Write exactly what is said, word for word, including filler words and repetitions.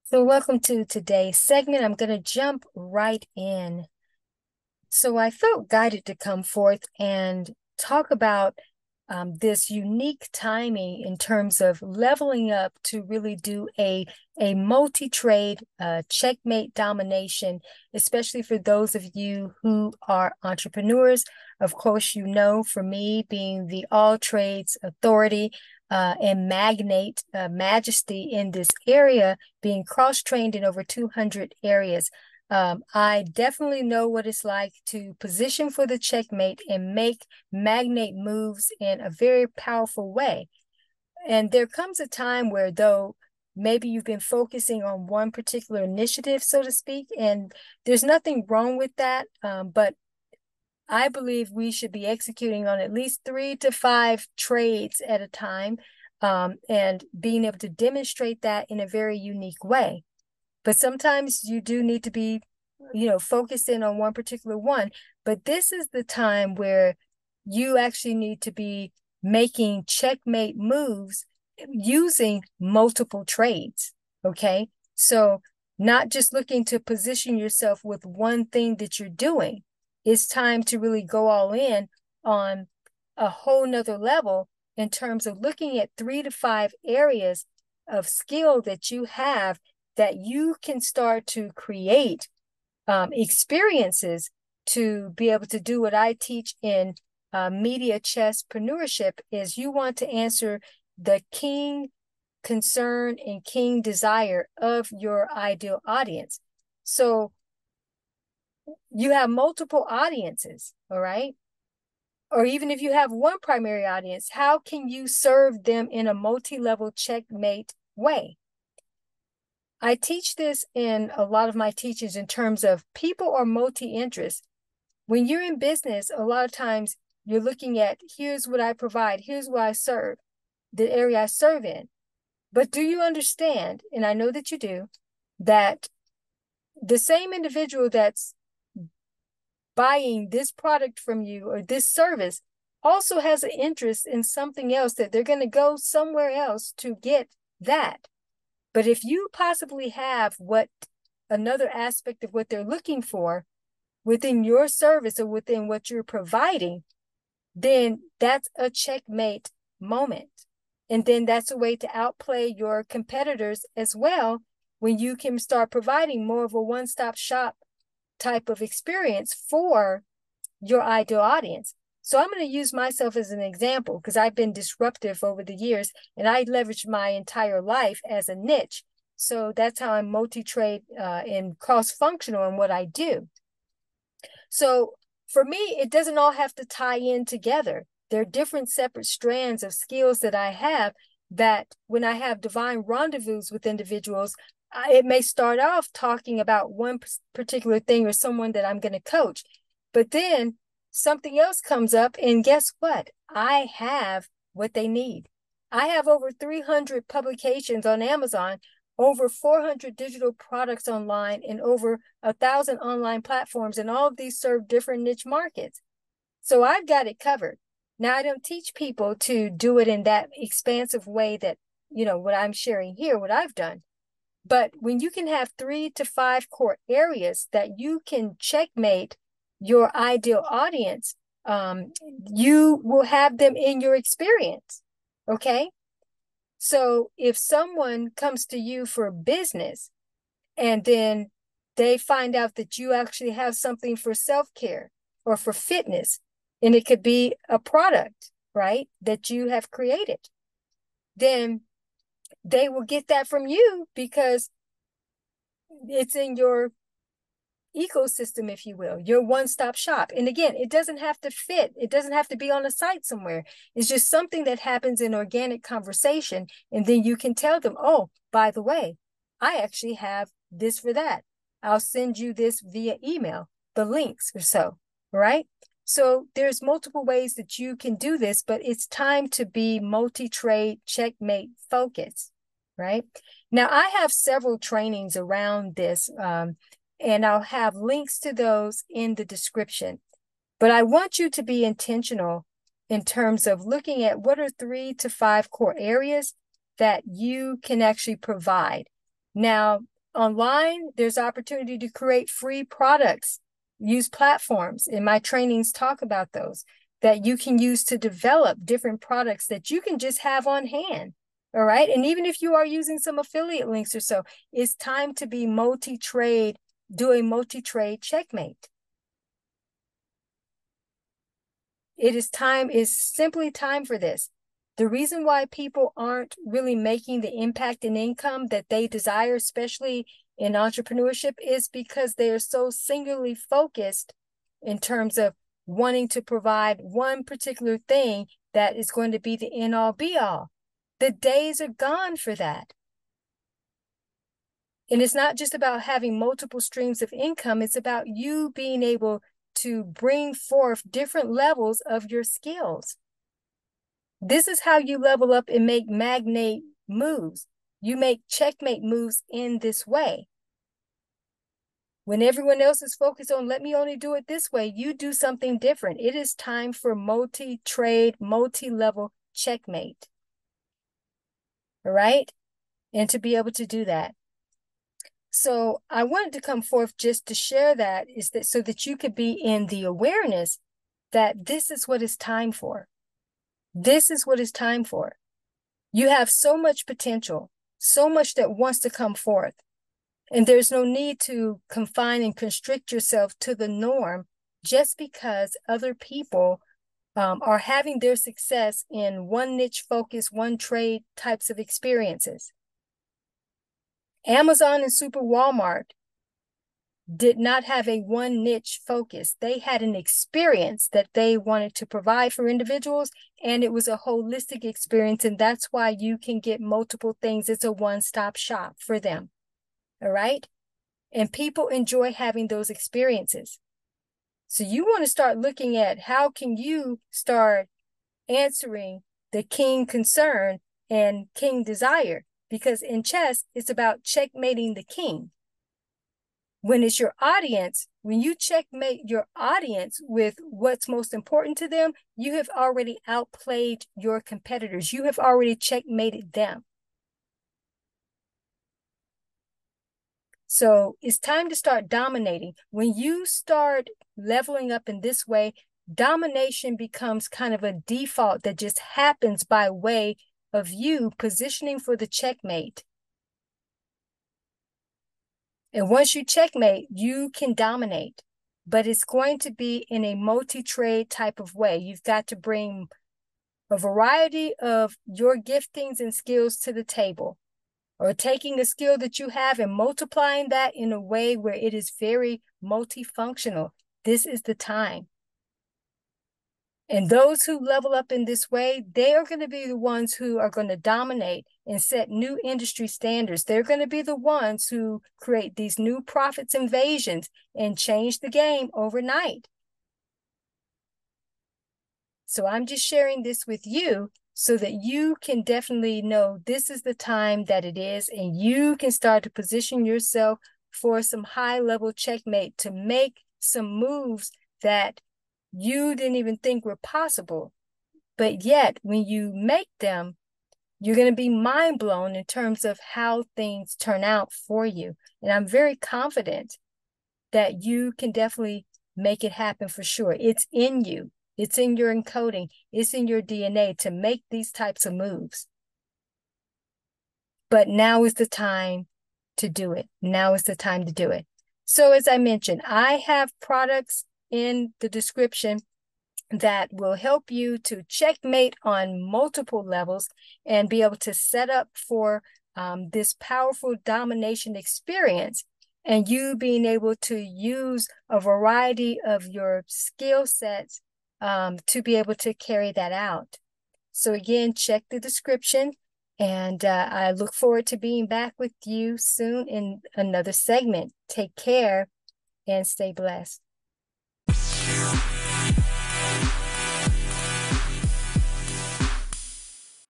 So, welcome to today's segment. I'm going to jump right in. So, I felt guided to come forth and talk about um, this unique timing in terms of leveling up to really do a, a multi-trade uh, checkmate domination, especially for those of you who are entrepreneurs. Of course, you know, for me being the all trades authority, uh, and magnate uh, majesty in this area, being cross-trained in over two hundred areas. Um, I definitely know what it's like to position for the checkmate and make magnate moves in a very powerful way. And there comes a time where, though, maybe you've been focusing on one particular initiative, so to speak, and there's nothing wrong with that. Um, but I believe we should be executing on at least three to five trades at a time, um, and being able to demonstrate that in a very unique way. But sometimes you do need to be, you know, focused in on one particular one. But this is the time where you actually need to be making checkmate moves using multiple trades. Okay. So not just looking to position yourself with one thing that you're doing. It's time to really go all in on a whole nother level in terms of looking at three to five areas of skill that you have that you can start to create um, experiences to be able to do what I teach in uh, media chesspreneurship is you want to answer the king concern and king desire of your ideal audience. So you have multiple audiences, all right? Or even if you have one primary audience, how can you serve them in a multi-level checkmate way? I teach this in a lot of my teachings in terms of people are multi-interest. When you're in business, a lot of times you're looking at here's what I provide, here's what I serve, the area I serve in. But do you understand, and I know that you do, that the same individual that's buying this product from you or this service also has an interest in something else that they're going to go somewhere else to get that. But if you possibly have what another aspect of what they're looking for within your service or within what you're providing, then that's a checkmate moment. And then that's a way to outplay your competitors as well when you can start providing more of a one-stop shop type of experience for your ideal audience. So I'm going to use myself as an example because I've been disruptive over the years and I leveraged my entire life as a niche. So that's how I'm multi-trade uh, and cross-functional in what I do. So for me, it doesn't all have to tie in together. There are different separate strands of skills that I have that when I have divine rendezvous with individuals, it may start off talking about one particular thing or someone that I'm going to coach. But then something else comes up, and guess what? I have what they need. I have over three hundred publications on Amazon, over four hundred digital products online, and over a thousand online platforms, and all of these serve different niche markets. So I've got it covered. Now, I don't teach people to do it in that expansive way that, you know, what I'm sharing here, what I've done. But when you can have three to five core areas that you can checkmate your ideal audience, um, you will have them in your experience. Okay. So if someone comes to you for business and then they find out that you actually have something for self-care or for fitness, and it could be a product, right, that you have created, then they will get that from you because it's in your ecosystem, if you will, your one-stop shop. And again, it doesn't have to fit. It doesn't have to be on a site somewhere. It's just something that happens in organic conversation. And then you can tell them, oh, by the way, I actually have this for that. I'll send you this via email, the links or so, right? So there's multiple ways that you can do this, but it's time to be multi-trade, checkmate focused, right? Now, I have several trainings around this, um, and I'll have links to those in the description. But I want you to be intentional in terms of looking at what are three to five core areas that you can actually provide. Now, online, there's opportunity to create free products, use platforms. And my trainings talk about those that you can use to develop different products that you can just have on hand. All right. And even if you are using some affiliate links or so, it's time to be multi-trade, do a multi-trade checkmate. It is time, is simply time for this. The reason why people aren't really making the impact and income that they desire, especially in entrepreneurship, is because they are so singularly focused in terms of wanting to provide one particular thing that is going to be the end all be all. The days are gone for that. And it's not just about having multiple streams of income. It's about you being able to bring forth different levels of your skills. This is how you level up and make magnate moves. You make checkmate moves in this way. When everyone else is focused on, let me only do it this way, you do something different. It is time for multi-trade, multi-level checkmate. All right? And to be able to do that. So I wanted to come forth just to share that, is that so that you could be in the awareness that this is what it's time for. This is what it's time for. You have so much potential, so much that wants to come forth. And there's no need to confine and constrict yourself to the norm just because other people um, are having their success in one niche focus, one trade types of experiences. Amazon and Super Walmart did not have a one niche focus. They had an experience that they wanted to provide for individuals, and it was a holistic experience, and that's why you can get multiple things. It's a one-stop shop for them, all right? And people enjoy having those experiences. So you want to start looking at how can you start answering the king concern and king desire, because in chess, it's about checkmating the king. When it's your audience, when you checkmate your audience with what's most important to them, you have already outplayed your competitors. You have already checkmated them. So it's time to start dominating. When you start leveling up in this way, domination becomes kind of a default that just happens by way of you positioning for the checkmate. And once you checkmate, you can dominate, but it's going to be in a multi-trade type of way. You've got to bring a variety of your giftings and skills to the table, or taking a skill that you have and multiplying that in a way where it is very multifunctional. This is the time. And those who level up in this way, they are going to be the ones who are going to dominate and set new industry standards. They're going to be the ones who create these new profits invasions and change the game overnight. So I'm just sharing this with you so that you can definitely know this is the time that it is, and you can start to position yourself for some high-level checkmate to make some moves that you didn't even think were possible. But yet, when you make them, you're going to be mind blown in terms of how things turn out for you. And I'm very confident that you can definitely make it happen for sure. It's in you. It's in your encoding. It's in your D N A to make these types of moves. But now is the time to do it. Now is the time to do it. So as I mentioned, I have products in the description that will help you to checkmate on multiple levels and be able to set up for um, this powerful domination experience, and you being able to use a variety of your skill sets um, to be able to carry that out. So again, check the description, and uh, I look forward to being back with you soon in another segment. Take care and stay blessed.